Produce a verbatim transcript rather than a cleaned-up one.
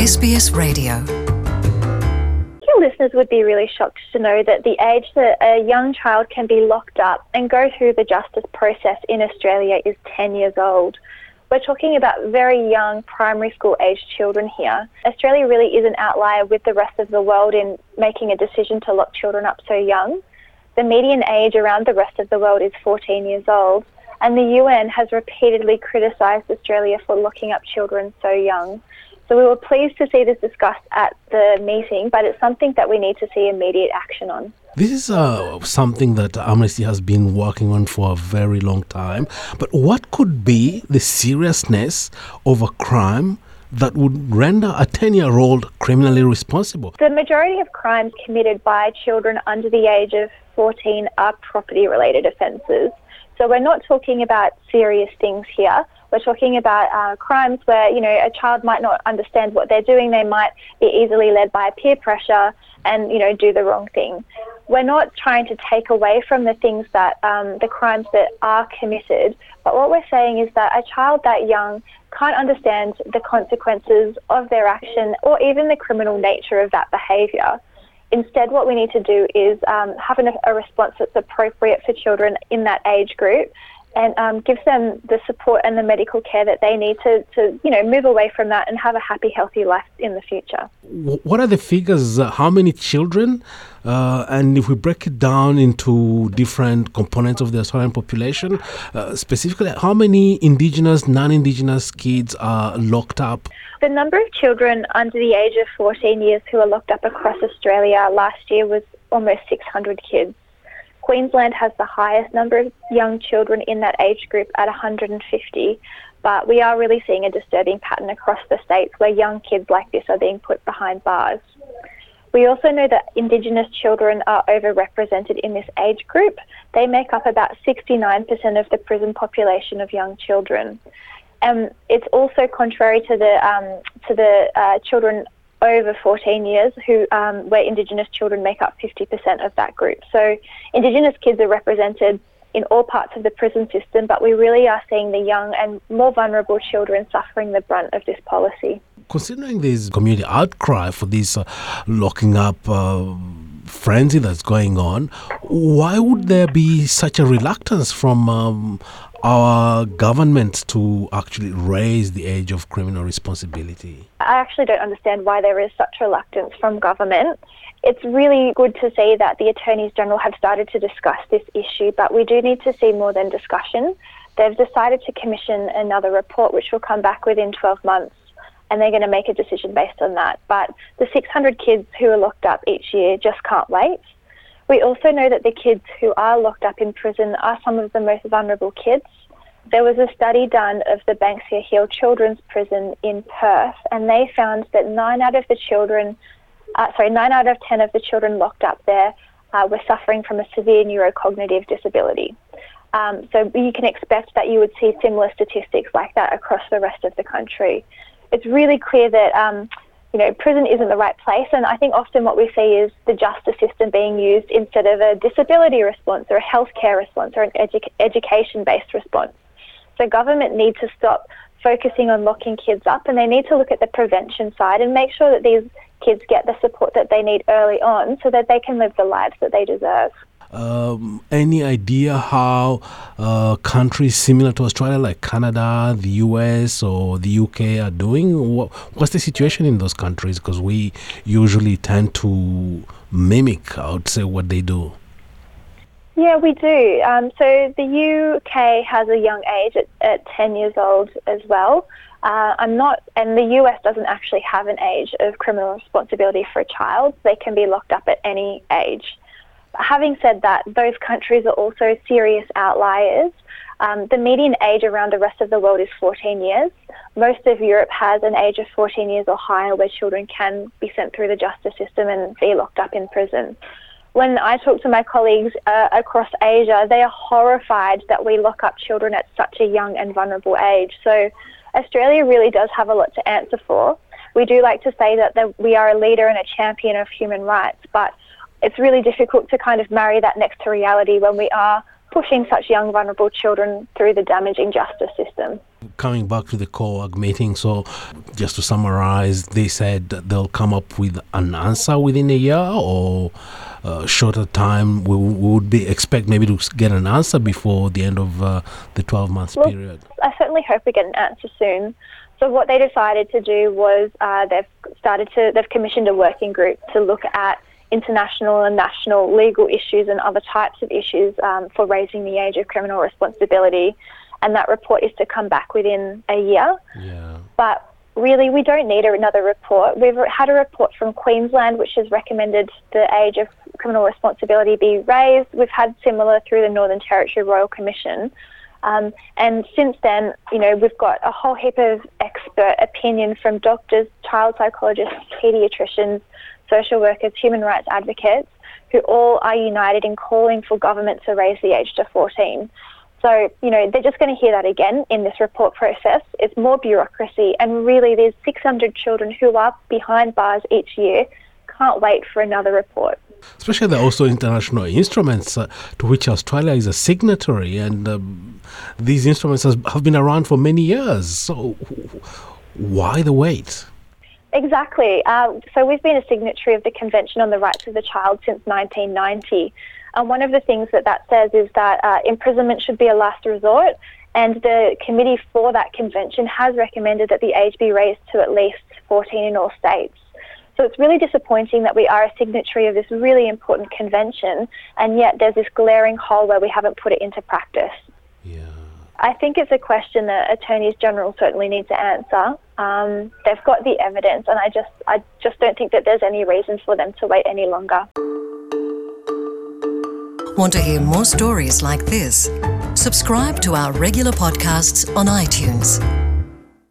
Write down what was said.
S B S Radio. Your listeners would be really shocked to know that the age that a young child can be locked up and go through the justice process in Australia is ten years old. We're talking about very young primary school aged children here. Australia really is an outlier with the rest of the world in making a decision to lock children up so young. The median age around the rest of the world is fourteen years old, and the U N has repeatedly criticised Australia for locking up children so young. So we were pleased to see this discussed at the meeting, but it's something that we need to see immediate action on. This is uh, something that Amnesty has been working on for a very long time. But what could be the seriousness of a crime that would render a ten-year-old criminally responsible? The majority of crimes committed by children under the age of fourteen are property-related offences. So we're not talking about serious things here. We're talking about uh, crimes where, you know, a child might not understand what they're doing. They might be easily led by peer pressure and, you know, do the wrong thing. We're not trying to take away from the things that, um, the crimes that are committed, but what we're saying is that a child that young can't understand the consequences of their action or even the criminal nature of that behaviour. Instead, what we need to do is um, have an, a response that's appropriate for children in that age group and um, give them the support and the medical care that they need to, to, you know, move away from that and have a happy, healthy life in the future. What are the figures? Uh, how many children? Uh, and if we break it down into different components of the Australian population, uh, specifically, how many Indigenous, non-Indigenous kids are locked up? The number of children under the age of fourteen years who are locked up across Australia last year was almost six hundred kids. Queensland has the highest number of young children in that age group at one hundred fifty, but we are really seeing a disturbing pattern across the states where young kids like this are being put behind bars. We also know that Indigenous children are overrepresented in this age group. They make up about sixty-nine percent of the prison population of young children. Um, it's also contrary to the um, to the uh, children over fourteen years, who um, where Indigenous children make up fifty percent of that group. So Indigenous kids are represented in all parts of the prison system, but we really are seeing the young and more vulnerable children suffering the brunt of this policy. Considering this community outcry for this uh, locking up uh, frenzy that's going on, why would there be such a reluctance from um, our government to actually raise the age of criminal responsibility? I actually don't understand why there is such reluctance from government. It's really good to see that the Attorneys General have started to discuss this issue, but we do need to see more than discussion. They've decided to commission another report which will come back within twelve months, and they're going to make a decision based on that. But the six hundred kids who are locked up each year just can't wait. We also know that the kids who are locked up in prison are some of the most vulnerable kids. There was a study done of the Banksia Hill Children's Prison in Perth, and they found that nine out of the children, uh, sorry, nine out of ten of the children locked up there uh, were suffering from a severe neurocognitive disability. Um, so you can expect that you would see similar statistics like that across the rest of the country. It's really clear that um, you know, prison isn't the right place, and I think often what we see is the justice system being used instead of a disability response or a healthcare response or an edu- education-based response. So government need to stop focusing on locking kids up, and they need to look at the prevention side and make sure that these kids get the support that they need early on so that they can live the lives that they deserve. Um, any idea how uh, countries similar to Australia, like Canada, the U S or the U K, are doing? What, what's the situation in those countries? Because we usually tend to mimic, I would say, what they do. Yeah, we do. Um, so the U K has a young age at, at ten years old as well. Uh, I'm not, and the U S doesn't actually have an age of criminal responsibility for a child. They can be locked up at any age. Having said that, those countries are also serious outliers. Um, the median age around the rest of the world is fourteen years. Most of Europe has an age of fourteen years or higher where children can be sent through the justice system and be locked up in prison. When I talk to my colleagues uh, across Asia, they are horrified that we lock up children at such a young and vulnerable age. So Australia really does have a lot to answer for. We do like to say that the, we are a leader and a champion of human rights, but it's really difficult to kind of marry that next to reality when we are pushing such young, vulnerable children through the damaging justice system. Coming back to the C O A G meeting, so just to summarize, they said they'll come up with an answer within a year or uh, shorter time. We, we would be expect maybe to get an answer before the end of uh, the twelve months well, period. I certainly hope we get an answer soon. So what they decided to do was uh, they've started to they've commissioned a working group to look at international and national legal issues and other types of issues um, for raising the age of criminal responsibility, and that report is to come back within a year. Yeah. But really, we don't need another report. We've had a report from Queensland which has recommended the age of criminal responsibility be raised. We've had similar through the Northern Territory Royal Commission. Um, and since then, you know, we've got a whole heap of expert opinion from doctors, child psychologists, paediatricians, social workers, human rights advocates, who all are united in calling for government to raise the age to fourteen. So, you know, they're just going to hear that again in this report process. It's more bureaucracy, and really there's six hundred children who are behind bars each year. Can't wait for another report. Especially there are also international instruments uh, to which Australia is a signatory, and um, these instruments has, have been around for many years. So why the wait? Exactly. Uh, so we've been a signatory of the Convention on the Rights of the Child since nineteen ninety. And one of the things that that says is that uh, imprisonment should be a last resort, and the committee for that convention has recommended that the age be raised to at least fourteen in all states. So it's really disappointing that we are a signatory of this really important convention, and yet there's this glaring hole where we haven't put it into practice. Yeah. I think it's a question that attorneys general certainly need to answer. Um, they've got the evidence, and I just, I just don't think that there's any reason for them to wait any longer. Want to hear more stories like this? Subscribe to our regular podcasts on iTunes.